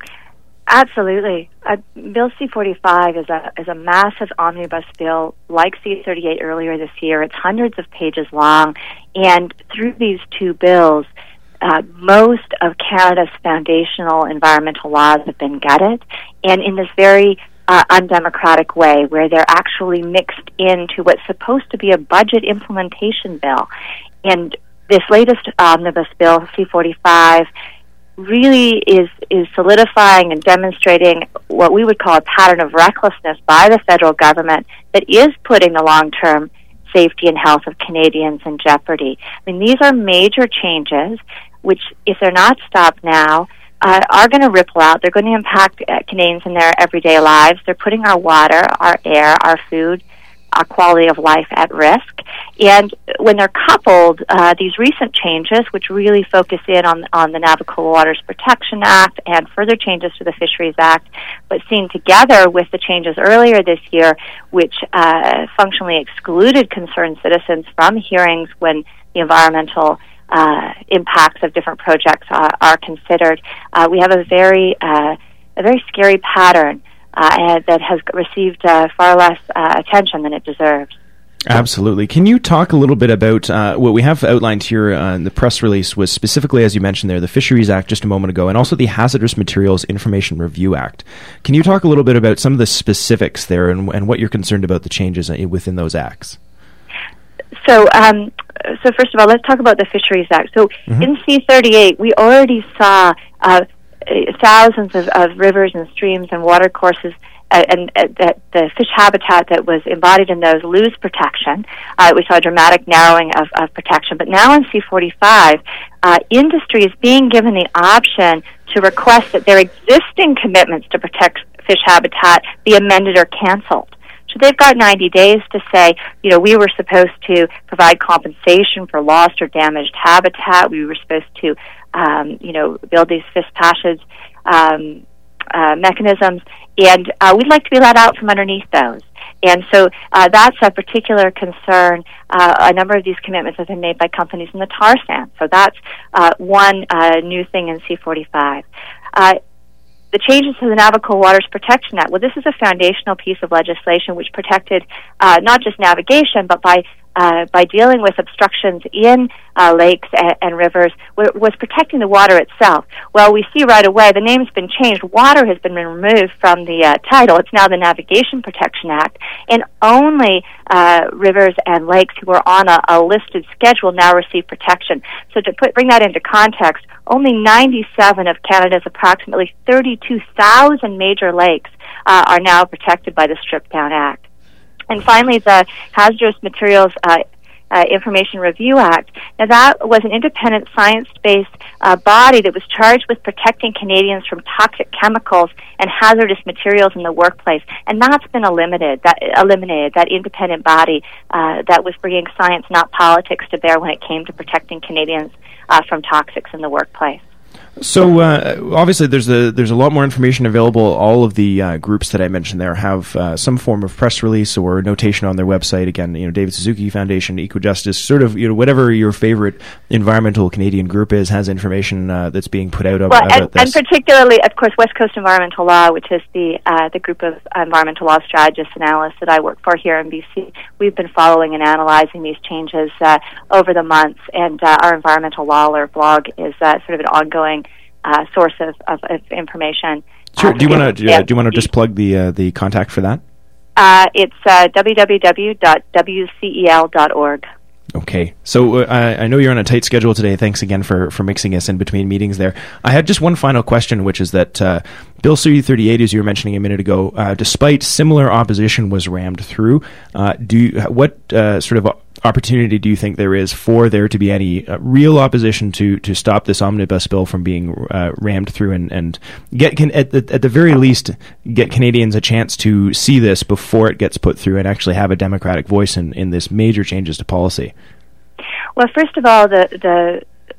Absolutely. Uh, Bill C forty-five is a is a massive omnibus bill like C thirty-eight earlier this year. It's hundreds of pages long, and through these two bills, uh, most of Canada's foundational environmental laws have been gutted, and in this very uh, undemocratic way, where they're actually mixed into what's supposed to be a budget implementation bill. And this latest omnibus bill, C forty-five, really is is solidifying and demonstrating what we would call a pattern of recklessness by the federal government that is putting the long-term safety and health of Canadians in jeopardy. I mean, these are major changes which, if they're not stopped now, uh, are going to ripple out. They're going to impact uh, Canadians in their everyday lives. They're putting our water, our air, our food, our quality of life at risk. And when they're coupled, uh, these recent changes, which really focus in on, on the Navigable Waters Protection Act and further changes to the Fisheries Act, but seen together with the changes earlier this year, which uh, functionally excluded concerned citizens from hearings when the environmental uh, impacts of different projects are, are considered, uh, we have a very, uh, a very scary pattern Uh, that has received uh, far less uh, attention than it deserves. Absolutely. Can you talk a little bit about uh, what we have outlined here uh, in the press release was specifically, as you mentioned there, the Fisheries Act just a moment ago, and also the Hazardous Materials Information Review Act. Can you talk a little bit about some of the specifics there and, and what you're concerned about the changes within those acts? So, um, so first of all, let's talk about the Fisheries Act. So mm-hmm. in C thirty-eight, we already saw uh, thousands of, of rivers and streams and water courses uh, and uh, that the fish habitat that was embodied in those lose protection. Uh, we saw a dramatic narrowing of, of protection. But now in C forty-five, uh, industry is being given the option to request that their existing commitments to protect fish habitat be amended or canceled. So they've got ninety days to say, you know, we were supposed to provide compensation for lost or damaged habitat. We were supposed to, um, you know, build these fish passage um, uh, mechanisms, and uh, we'd like to be let out from underneath those. And so uh, that's a particular concern. Uh, a number of these commitments have been made by companies in the tar sands. So that's uh, one uh, new thing in C forty-five. Uh, The changes to the Navigable Waters Protection Act, well, this is a foundational piece of legislation which protected uh, not just navigation, but by uh, by dealing with obstructions in uh, lakes and, and rivers, w- was protecting the water itself. Well, we see right away the name's been changed. Water has been removed from the uh, title. It's now the Navigation Protection Act, and only uh, rivers and lakes who are on a, a listed schedule now receive protection. So to put bring that into context, only ninety-seven of Canada's approximately thirty-two thousand major lakes uh, are now protected by the Stripped Down Act. And finally, the Hazardous Materials uh, uh, Information Review Act. Now, that was an independent, science-based uh, body that was charged with protecting Canadians from toxic chemicals and hazardous materials in the workplace, and that's been eliminated. That eliminated that independent body uh, that was bringing science, not politics, to bear when it came to protecting Canadians uh, from toxics in the workplace. So uh, obviously, there's a there's a lot more information available. All of the uh, groups that I mentioned there have uh, some form of press release or notation on their website. Again, you know, David Suzuki Foundation, EcoJustice, sort of, you know, whatever your favorite environmental Canadian group is, has information uh, that's being put out well, about and, this. And particularly, of course, West Coast Environmental Law, which is the uh, the group of environmental law strategists and analysts that I work for here in B C. We've been following and analyzing these changes uh, over the months, and uh, our Environmental Law Alert blog is uh, sort of an ongoing Uh, source of, of, of information. Sure. Uh, do you want to yeah. do you want to just plug the uh, the contact for that? Uh, it's uh, w w w dot w c e l dot org. Okay. So uh, I, I know you're on a tight schedule today. Thanks again for, for mixing us in between meetings there. I had just one final question, which is that uh, Bill C thirty-eight, as you were mentioning a minute ago, uh, despite similar opposition, was rammed through. Uh, do you, what uh, sort of opportunity do you think there is for there to be any uh, real opposition to, to stop this omnibus bill from being uh, rammed through and, and get can, at, the, at the very least get Canadians a chance to see this before it gets put through and actually have a democratic voice in, in this major changes to policy? Well, first of all, the the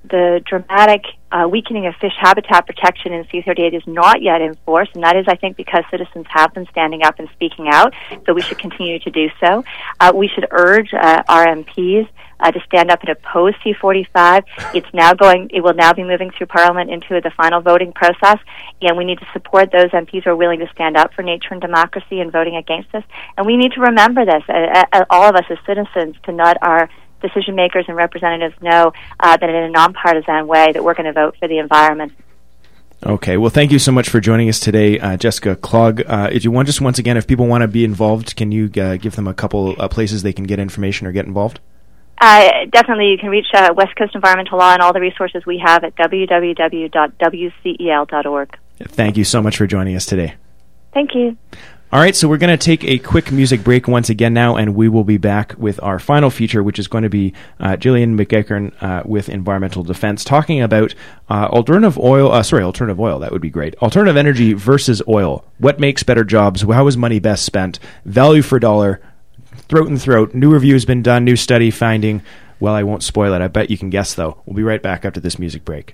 the dramatic uh, weakening of fish habitat protection in C thirty-eight is not yet in force, and that is, I think, because citizens have been standing up and speaking out, so we should continue to do so. Uh, we should urge uh, our M Ps uh, to stand up and oppose C forty-five. It's now going, it will now be moving through Parliament into the final voting process, and we need to support those M Ps who are willing to stand up for nature and democracy and voting against this. And we need to remember this, uh, uh, all of us as citizens, to let our decision makers and representatives know uh, that in a nonpartisan way that we're going to vote for the environment. Okay, well, thank you so much for joining us today, uh, Jessica Klog. Uh, if you want, just once again, if people want to be involved, can you uh, give them a couple uh, places they can get information or get involved? Uh, definitely, you can reach uh, West Coast Environmental Law and all the resources we have at w w w dot w c e l dot org. Thank you so much for joining us today. Thank you. All right, so we're going to take a quick music break once again now, and we will be back with our final feature, which is going to be uh, Gillian McEachern uh, with Environmental Defense, talking about uh, alternative oil, uh, sorry, alternative oil, that would be great. Alternative energy versus oil. What makes better jobs? How is money best spent? Value for dollar, throat and throat. New review has been done, new study finding. Well, I won't spoil it. I bet you can guess, though. We'll be right back after this music break.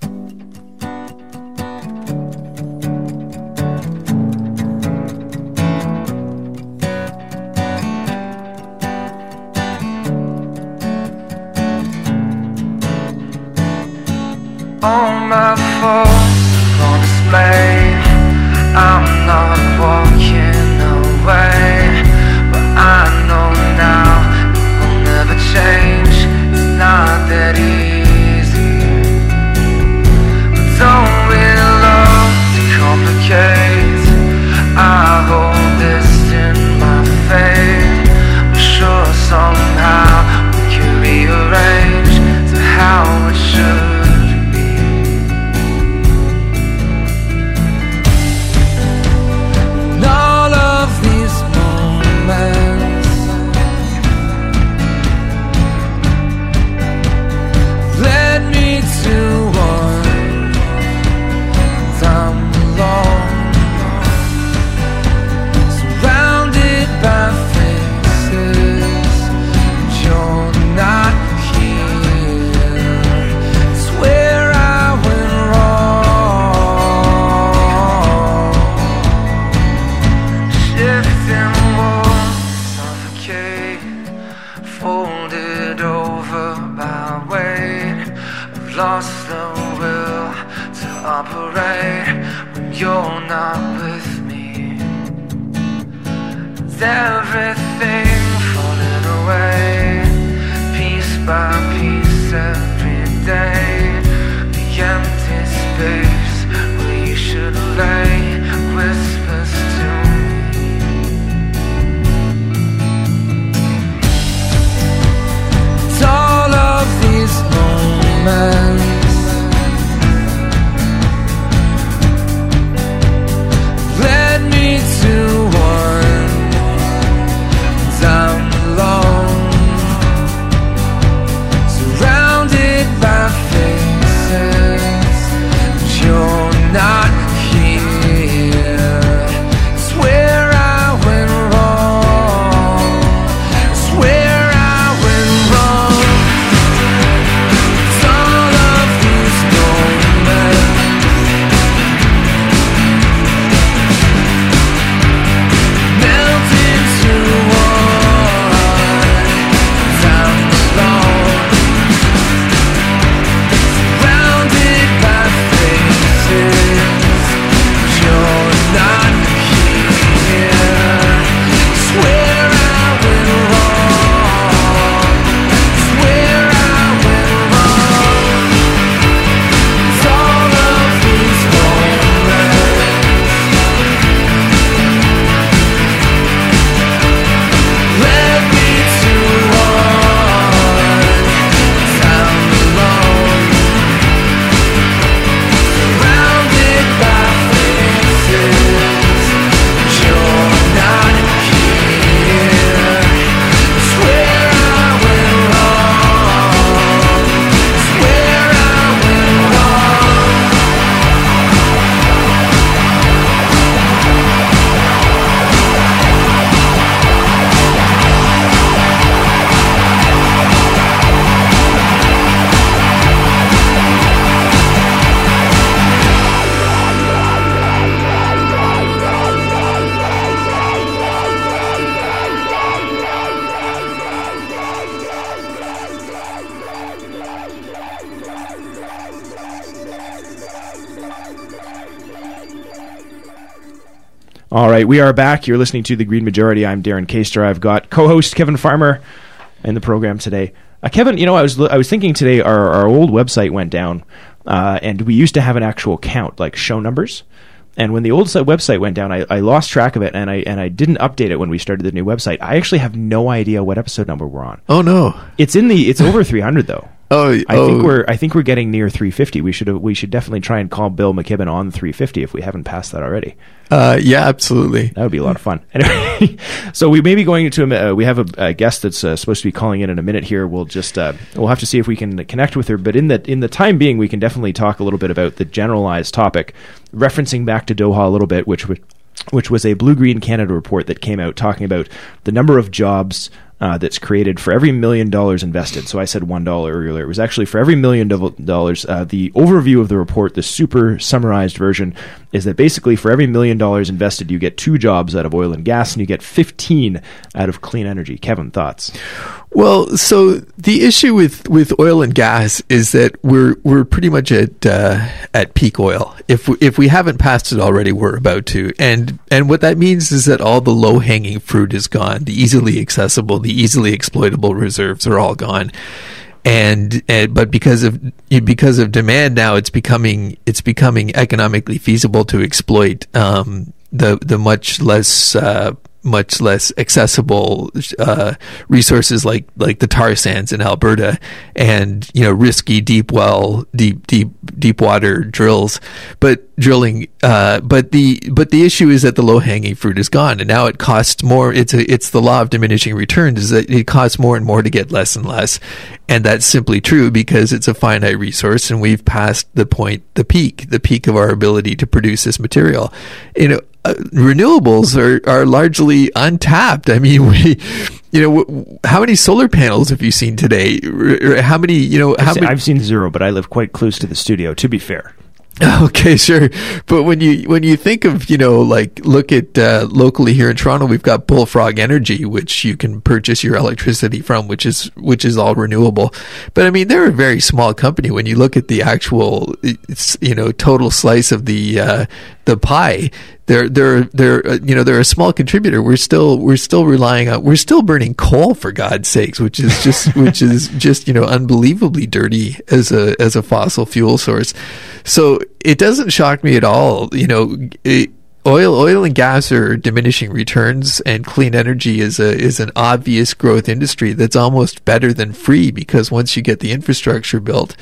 All my faults on display. I'm not walking away, but I know now it will never change. It's not that easy. But don't we love to complicate? I hold this in my fate. I'm sure somehow we can rearrange to how it should. Lost the will to operate when you're not with me. Is everything falling away, piece by piece every day? The empty space where you should lay whispers to me. It's all of these moments led me to one time alone, surrounded by All right, we are back. You're listening to The Green Majority. I'm Darren Kaster. I've got co-host Kevin Farmer in the program today. Uh, Kevin, you know, I was I was thinking today our, our old website went down, uh, and we used to have an actual count, like show numbers. And when the old site website went down, I, I lost track of it, and I and I didn't update it when we started the new website. I actually have no idea what episode number we're on. Oh no, it's in the it's over three hundred though. Oh, I oh. think we're I think we're getting near three fifty. We should we should definitely try and call Bill McKibben on three fifty if we haven't passed that already. Uh, yeah, absolutely. That would be a lot of fun. Anyway, so we may be going into a, uh, we have a, a guest that's uh, supposed to be calling in in a minute here. We'll just uh, we'll have to see if we can connect with her. But in the in the time being, we can definitely talk a little bit about the generalized topic, referencing back to Doha a little bit, which would. which was a Blue Green Canada report that came out talking about the number of jobs uh, that's created for every million dollars invested. So I said one dollar earlier. It was actually for every million dollars. Uh, the overview of the report, the super summarized version, is that basically for every million dollars invested, you get two jobs out of oil and gas, and you get fifteen out of clean energy. Kevin, thoughts? Well, so the issue with, with oil and gas is that we're we're pretty much at uh, at peak oil. If we, if we haven't passed it already, we're about to. And and what that means is that all the low hanging fruit is gone. The easily accessible, the easily exploitable reserves are all gone. And, and but because of because of demand now, it's becoming it's becoming economically feasible to exploit um, the the much less. Uh, much less accessible uh, resources like like the tar sands in Alberta, and you know risky deep well deep deep deep water drills, but drilling. Uh, but the but the issue is that the low hanging fruit is gone, and now it costs more. It's a it's the law of diminishing returns. Is that it costs more and more to get less and less, and that's simply true because it's a finite resource, and we've passed the point, the peak, the peak of our ability to produce this material. You know. Uh, renewables are, are largely untapped. I mean, we, you know, w- how many solar panels have you seen today? R- how many, you know, how I've, many? I've seen zero, but I live quite close to the studio, to be fair. Okay, sure. But when you when you think of, you know, like look at uh, locally here in Toronto, we've got Bullfrog Energy, which you can purchase your electricity from, which is which is all renewable. But I mean, they're a very small company when you look at the actual, it's, you know, total slice of the uh, the pie. They're they're they're uh, you know they're a small contributor. We're still we're still relying on we're still burning coal, for God's sakes, which is just which is just you know unbelievably dirty as a as a fossil fuel source. So it doesn't shock me at all. You know, it, oil oil and gas are diminishing returns, and clean energy is a is an obvious growth industry that's almost better than free, because once you get the infrastructure built,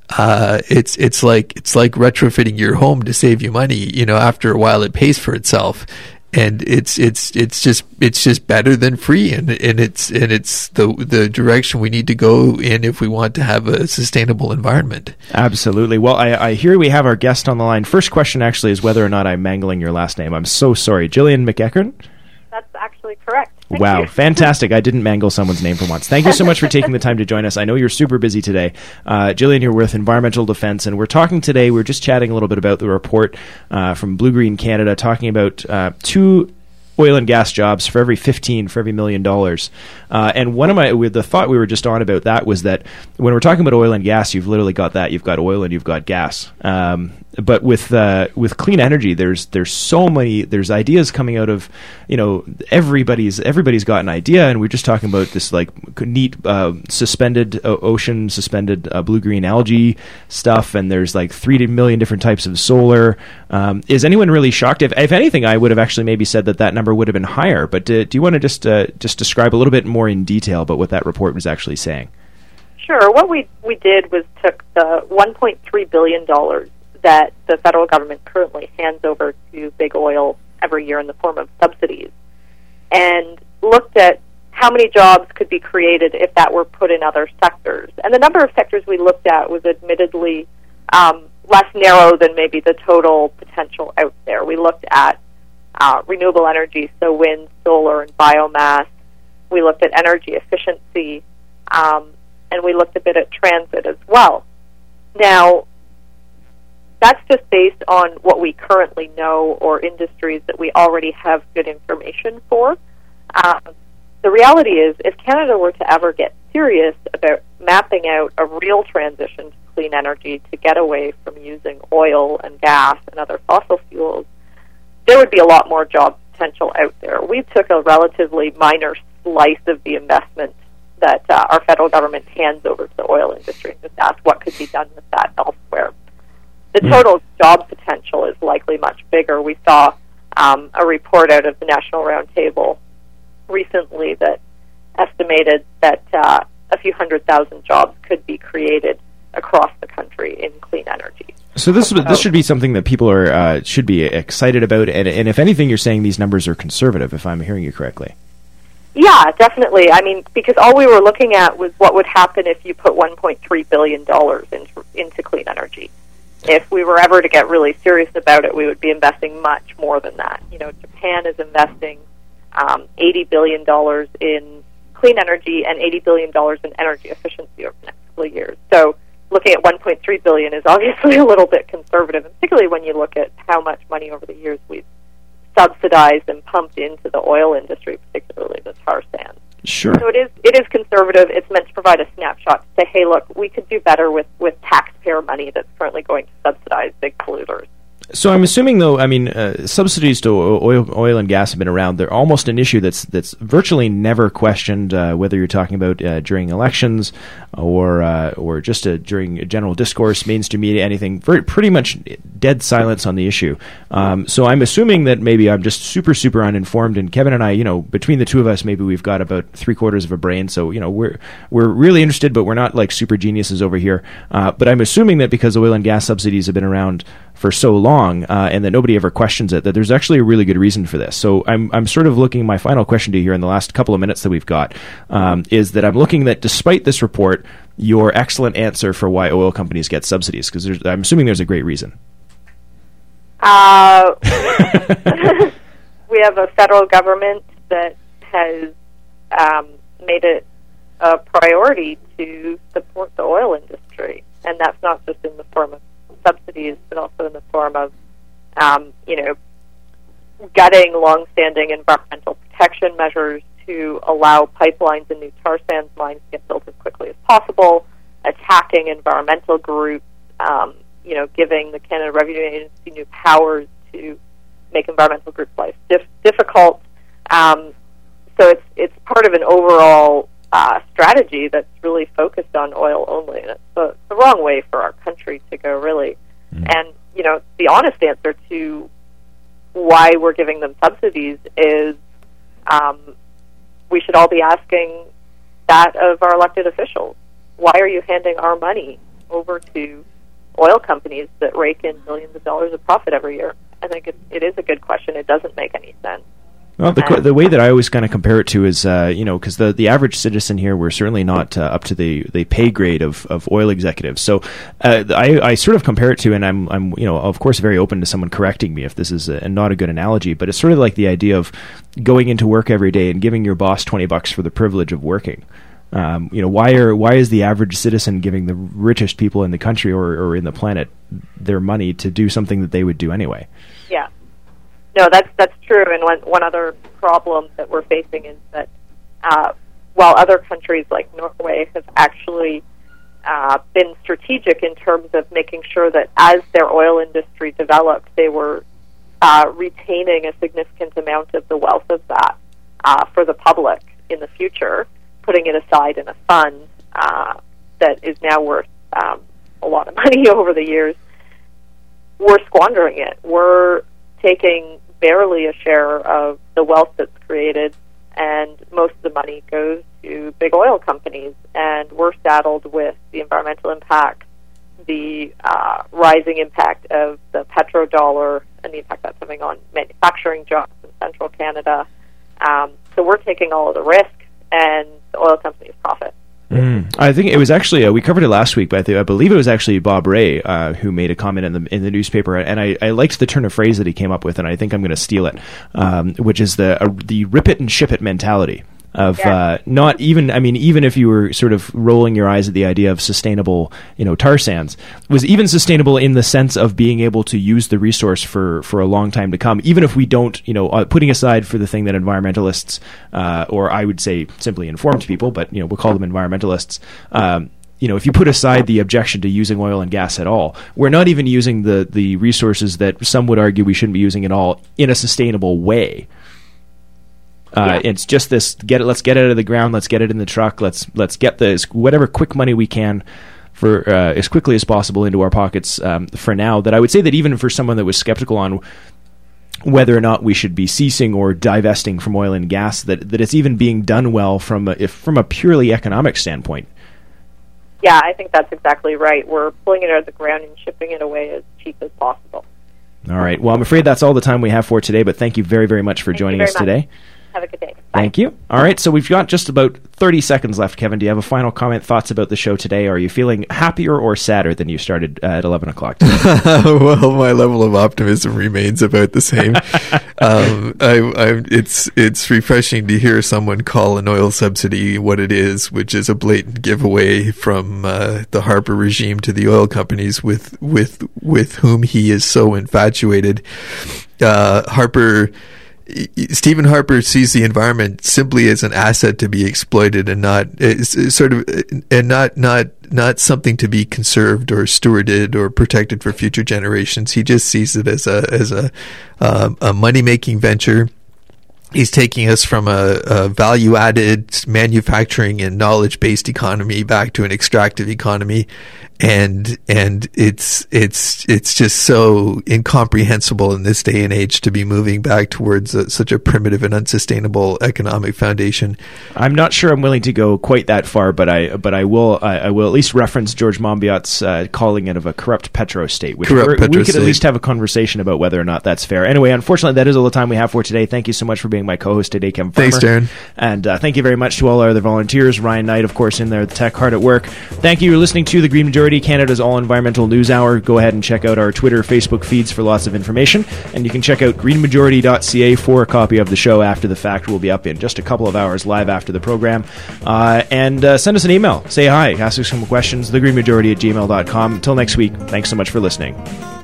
Uh, it's it's like it's like retrofitting your home to save you money. You know, after a while, it pays for itself, and it's it's it's just it's just better than free, and and it's and it's the the direction we need to go in if we want to have a sustainable environment. Absolutely. Well, I, I hear we have our guest on the line. First question actually is whether or not I'm mangling your last name. I'm so sorry, Gillian McEachern. That's actually correct. Thank Wow, you. fantastic. I didn't mangle someone's name for once. Thank you so much for taking the time to join us. I know you're super busy today. Uh, Gillian here with Environmental Defense, and we're talking today, we're just chatting a little bit about the report uh, from Blue Green Canada, talking about uh, two oil and gas jobs for every fifteen, for every million dollars. Uh, and one of my, with the thought we were just on about that was that when we're talking about oil and gas, you've literally got that. You've got oil and you've got gas. Um, but with uh, with clean energy, there's there's so many there's ideas coming out of, you know, everybody's everybody's got an idea, and we're just talking about this like neat uh, suspended uh, ocean suspended uh, blue green algae stuff, and there's like three million different types of solar. Um, is anyone really shocked? If if anything, I would have actually maybe said that that number would have been higher. But uh, do you want to just uh, just describe a little bit more in detail about what that report was actually saying? Sure. What we we did was took the one point three billion dollars that the federal government currently hands over to big oil every year in the form of subsidies, and looked at how many jobs could be created if that were put in other sectors. And the number of sectors we looked at was admittedly um, less narrow than maybe the total potential out there. We looked at uh, renewable energy, so wind, solar, and biomass. We looked at energy efficiency, um, and we looked a bit at transit as well. Now, that's just based on what we currently know or industries that we already have good information for. Um, the reality is, if Canada were to ever get serious about mapping out a real transition to clean energy to get away from using oil and gas and other fossil fuels, there would be a lot more job potential out there. We took a relatively minor slice of the investment that uh, our federal government hands over to the oil industry and just asked what could be done with that elsewhere. The total job potential is likely much bigger. We saw um, a report out of the National Roundtable recently that estimated that uh, a few hundred thousand jobs could be created across the country in clean energy. So this this should be something that people are uh, should be excited about, and, and if anything, you're saying these numbers are conservative, if I'm hearing you correctly. Yeah, definitely. I mean, because all we were looking at was what would happen if you put one point three billion dollars into, into clean energy. If we were ever to get really serious about it, we would be investing much more than that. You know, Japan is investing um, eighty billion dollars in clean energy and eighty billion dollars in energy efficiency over the next couple of years. So looking at one point three billion dollars is obviously a little bit conservative, and particularly when you look at how much money over the years we've subsidized and pumped into the oil industry, particularly the tar sands. Sure. So it is it is conservative. It's meant to provide a snapshot to say, hey, look, we could do better with, with taxpayer money that's currently going to subsidize big polluters. So I'm assuming, though, I mean, uh, subsidies to oil, oil and gas have been around. They're almost an issue that's that's virtually never questioned, uh, whether you're talking about uh, during elections or uh, or just uh, during general discourse, mainstream media, anything. Very, pretty much dead silence on the issue. Um, so I'm assuming that maybe I'm just super, super uninformed. And Kevin and I, you know, between the two of us, maybe we've got about three quarters of a brain. So you know, we're we're really interested, but we're not like super geniuses over here. Uh, but I'm assuming that because oil and gas subsidies have been around for so long, uh, and that nobody ever questions it, that there's actually a really good reason for this. So I'm I'm sort of looking, my final question to you here in the last couple of minutes that we've got, um, is that I'm looking that despite this report, your excellent answer for why oil companies get subsidies, because I'm assuming there's a great reason. Uh, we have a federal government that has um, made it a priority to support the oil industry, and that's not just in the form of subsidies, but also in the form of, um, you know, gutting long-standing environmental protection measures to allow pipelines and new tar sands mines to get built as quickly as possible, attacking environmental groups, um, you know, giving the Canada Revenue Agency new powers to make environmental groups' life dif- difficult. Um, so it's it's part of an overall Uh, strategy that's really focused on oil only. And it's the, the wrong way for our country to go, really. Mm. And, you know, the honest answer to why we're giving them subsidies is um, we should all be asking that of our elected officials. Why are you handing our money over to oil companies that rake in billions of dollars of profit every year? I think it, it is a good question. It doesn't make any sense. Well, the the way that I always kind of compare it to is, uh, you know, because the, the average citizen here, we're certainly not uh, up to the, the pay grade of, of oil executives. So uh, I, I sort of compare it to, and I'm, I'm, you know, of course, very open to someone correcting me if this is a, not a good analogy, but it's sort of like the idea of going into work every day and giving your boss twenty bucks for the privilege of working. Um, you know, why are why is the average citizen giving the richest people in the country or, or in the planet their money to do something that they would do anyway? Yeah. No, that's that's true. And one one other problem that we're facing is that uh, while other countries like Norway have actually uh, been strategic in terms of making sure that as their oil industry developed, they were uh, retaining a significant amount of the wealth of that uh, for the public in the future, putting it aside in a fund uh, that is now worth um, a lot of money over the years. We're squandering it. We're taking barely a share of the wealth that's created, and most of the money goes to big oil companies, and we're saddled with the environmental impact, the uh, rising impact of the petrodollar, and the impact that's having on manufacturing jobs in central Canada. Um, so we're taking all of the risk, and the oil companies profit. Mm. I think it was actually uh, we covered it last week, but I, think, I believe it was actually Bob Ray uh, who made a comment in the in the newspaper, and I, I liked the turn of phrase that he came up with, and I think I'm going to steal it, um, which is the uh, the rip it and ship it mentality. Of yeah. uh, not even, I mean, even if you were sort of rolling your eyes at the idea of sustainable, you know, tar sands, was even sustainable in the sense of being able to use the resource for, for a long time to come, even if we don't, you know, uh, putting aside for the thing that environmentalists, uh, or I would say simply informed people, but, you know, we'll call them environmentalists, um, you know, if you put aside the objection to using oil and gas at all, we're not even using the, the resources that some would argue we shouldn't be using at all in a sustainable way. Uh, yeah. It's just this: get it. Let's get it out of the ground. Let's get it in the truck. Let's let's get the whatever quick money we can for uh, as quickly as possible into our pockets. Um, for now, that I would say that even for someone that was skeptical on whether or not we should be ceasing or divesting from oil and gas, that that it's even being done well from a, if from a purely economic standpoint. Yeah, I think that's exactly right. We're pulling it out of the ground and shipping it away as cheap as possible. All right. Well, I'm afraid that's all the time we have for today, but thank you very, very much for thank joining us much. today. Have a good day. Bye. Thank you. All right, so we've got just about thirty seconds left. Kevin, do you have a final comment, thoughts about the show today? Are you feeling happier or sadder than you started uh, at eleven o'clock today? Well, my level of optimism remains about the same. um, I, I, it's it's refreshing to hear someone call an oil subsidy what it is, which is a blatant giveaway from uh, the Harper regime to the oil companies with with with whom he is so infatuated. Uh, Harper. Stephen Harper sees the environment simply as an asset to be exploited, and not it's sort of and not not not something to be conserved or stewarded or protected for future generations. He just sees it as a as a um, a money making venture. He's taking us from a, a value-added manufacturing and knowledge-based economy back to an extractive economy, and and it's it's it's just so incomprehensible in this day and age to be moving back towards a, such a primitive and unsustainable economic foundation. I'm not sure I'm willing to go quite that far, but I but I will I, I will at least reference George Monbiot's uh, calling it of a corrupt petrostate, which corrupt we could petrostate. at least have a conversation about whether or not that's fair. Anyway, unfortunately, that is all the time we have for today. Thank you so much for being my co-host today, Kevin Farmer. Thanks, Darren. And uh, thank you very much to all our other volunteers. Ryan Knight, of course, in there, the tech hard at work. Thank you for listening to The Green Majority, Canada's all-environmental news hour. Go ahead and check out our Twitter, Facebook feeds for lots of information. And you can check out green majority dot c a for a copy of the show after the fact. We'll be up in just a couple of hours live after the program. Uh, and uh, send us an email. Say hi. Ask us some questions. the green majority at gmail dot com. Until next week, thanks so much for listening.